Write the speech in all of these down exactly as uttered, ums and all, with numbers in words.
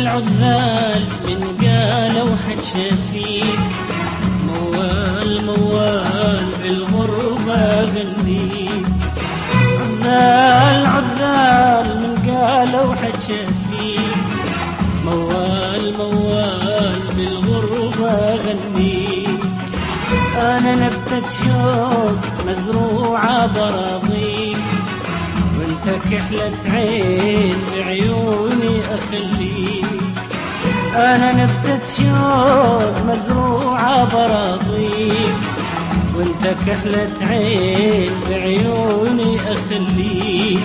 العذال من قالوا حجى فيك، موال موال بالغربة غنيك. عذال عذال من قالوا حجى فيك، موال موال بالغربة غنيك. أنا نبتة شوق مزروعة براضيك، وانت كحلة عين بعيوني أخليك. أنا نبتة شوق مزروعة براضيك، وانت كحلة عين بعيوني أخليك.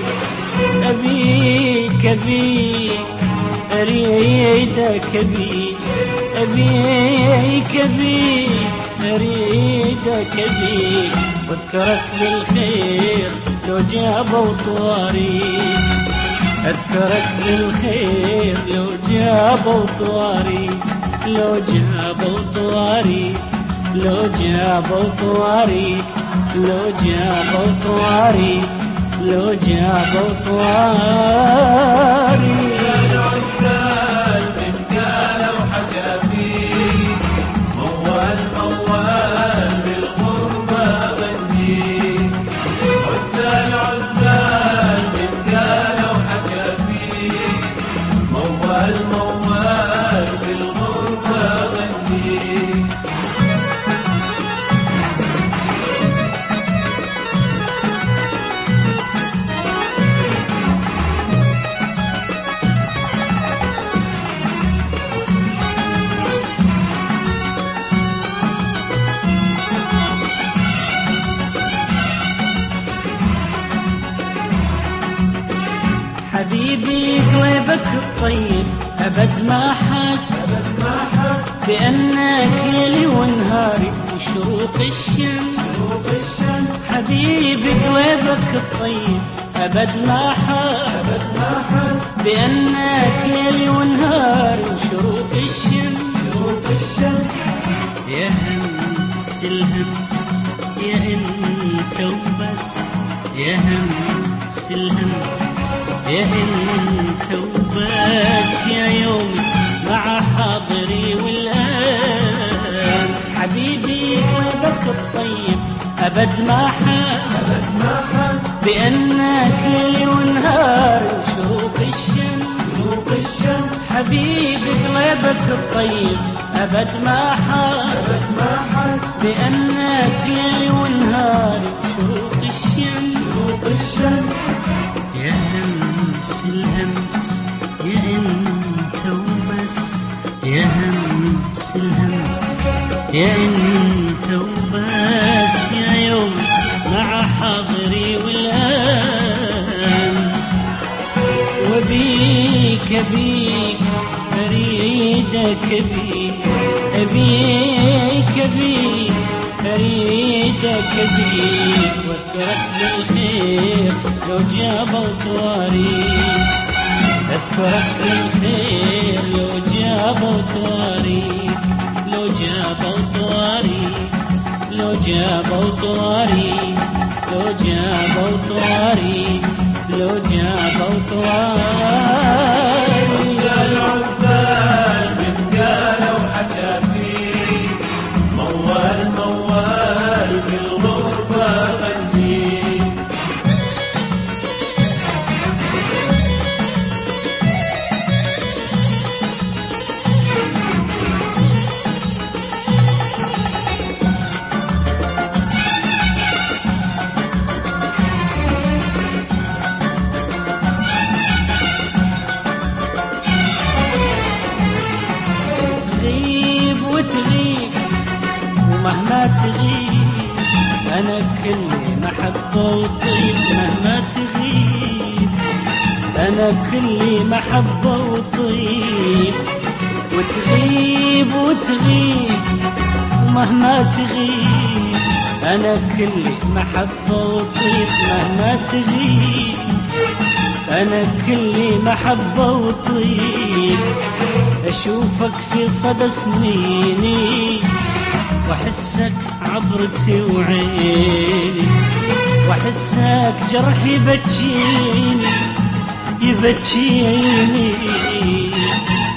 أبيك أبيك أريدك أبيك، أبيك أبيك أريدك أبيك. واذكرك بالخير لو جابوا طواريك، أذكرك بالخير لو جابوا طواريك، لو جابوا طواريك، لو جابوا طواريك، لو جابوا طواريك، لو جابوا طواريك. العذال من قالوا حجى فيك، موال موال بالغربة غنيك. العذال من قالوا حجى فيك، موال موال بالغربة غنيك. حبيبي قلبك الطيب أبد ما حس بأنك ليلي ونهاري وشروق الشمس. حبيبي قلبك الطيب أبد ما حس بأنك ليلي ونهاري وشروق الشمس. يا همس الهمس يا انت وبس، يا همس الهمس يا انت وبس. يا يومي مع حاضري والامس. حبيبي قلبك الطيب ابد ما حس بانك ليلي ونهار وشروق الشمس. حبيبي قلبك الطيب ابد ما حس بانك ليلي ونهار وشروق الشمس. يا همس الهمس يا انت وبس، يا همس الهمس يا انت وبس. يا يوم مع حاضري والامس. وبيك ابيك اريدك ابيك، ابيك ابيك اريدك ابيك. واذكرك بالخير لو جابوا طواريك، اذكرك بالخير لو جابوا طواريك، لو جابوا طواريك، لو جابوا طواريك، لو جابوا طواريك، لو جابوا طواريك. العذال من قالوا حجى فيك، موال موال بالغربة غنيك. وتغيب ومهما تغيب أنا كلي محبة وطيب. مهما تغيب أنا كلي محبة وطيب. وتغيب وتغيب ومهما تغيب أنا كلي محبة وطيب. مهما تغيب أنا كلي محبة وطيب. أشوفك في صدى سنيني وأحسك عبرتي وعيني، وأحسك جرحي يبكيني يبكيني.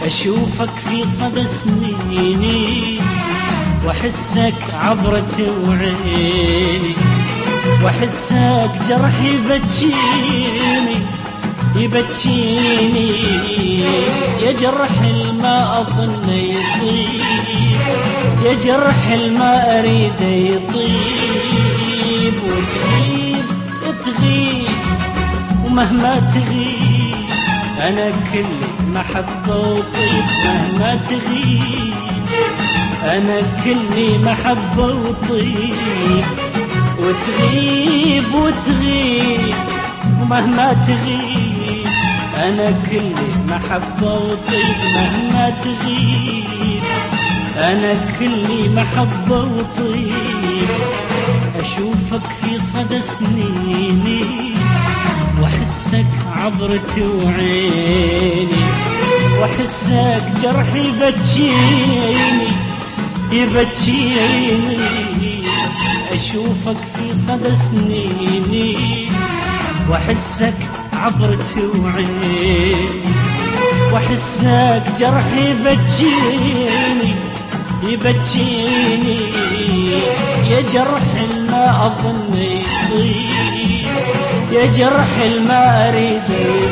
أشوفك في صدى سنيني وأحسك عبرة وعيني، وأحسك جرح يبكيني يبكيني يا جرح الماء أظن يطيب، يا جرح الماء أريد يطيب، وتغيب تغيب ومهما تغيب أنا كلي محبة وطيب، مهما تغيب أنا كلي محبة وطيب، وتغيب وتغيب ومهما تغيب أنا كلي محبة وطيب، مهما تغيب أنا كلي محبة وطيب. أشوفك في صدى سنيني وأحسك عبرة وعيني، وأحسك جرح يبكيني يبكيني. أشوفك في صدى سنيني وأحسك عبرة وعيني، وأحسك جرح يبكيني يبكيني يا جرح الماء أظن يطيب، يا جرح الماء أريد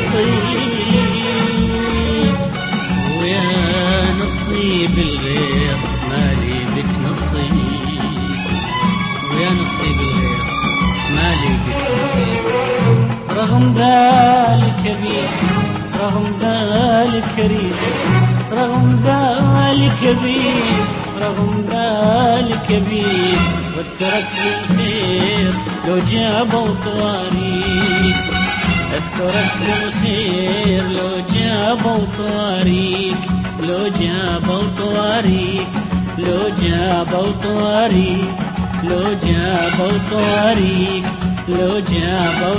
يطيب. ويا نصيب الغير مالي بك نصيب، ويا نصيب الغير مالي بك نصيب. رغم ذلك بي رغم ذلك ريد، رغم ذلك بي رغم ذلك بي واذكرك بالخير لو جابوا طواريك، اذكرك بالخير لو جابوا طواريك، لو جابوا طواريك، لو جابوا طواريك، لو جابوا طواريك، لو جابوا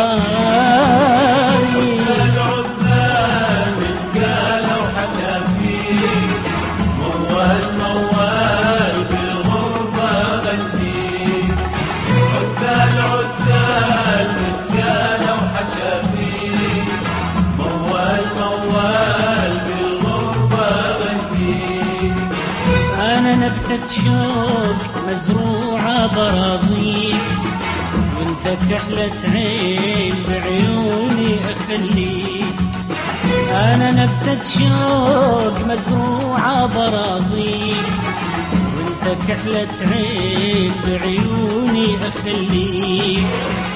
طواريك. العذاب من قالوا حكى فيك، موال موال بالغربة غنيك. عذال عذال من قالوا حكى فيك، موال موال بالغربة غنيك. أنا نبتة شوق مزروعة براضيك، وانت كحلة عين بعيوني أخليك. أنا نبتة شوق مزروعة براضيك، وانت كحلة عين بعيوني أخليك.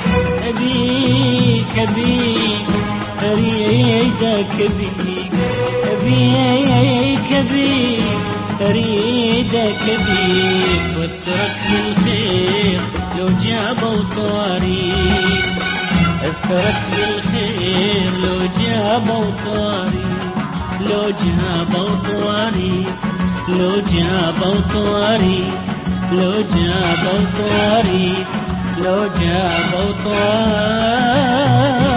أبيك أبيك أريدك أبيك أبيك أبيك أريدك بيك، واذكرك بالخير لو جابوا طواريك، اذكرك بالخير لو جابوا طواريك، لو جابوا طواريك، لو جابوا طواريك، لو جابوا طواريك، لو جابوا طواريك.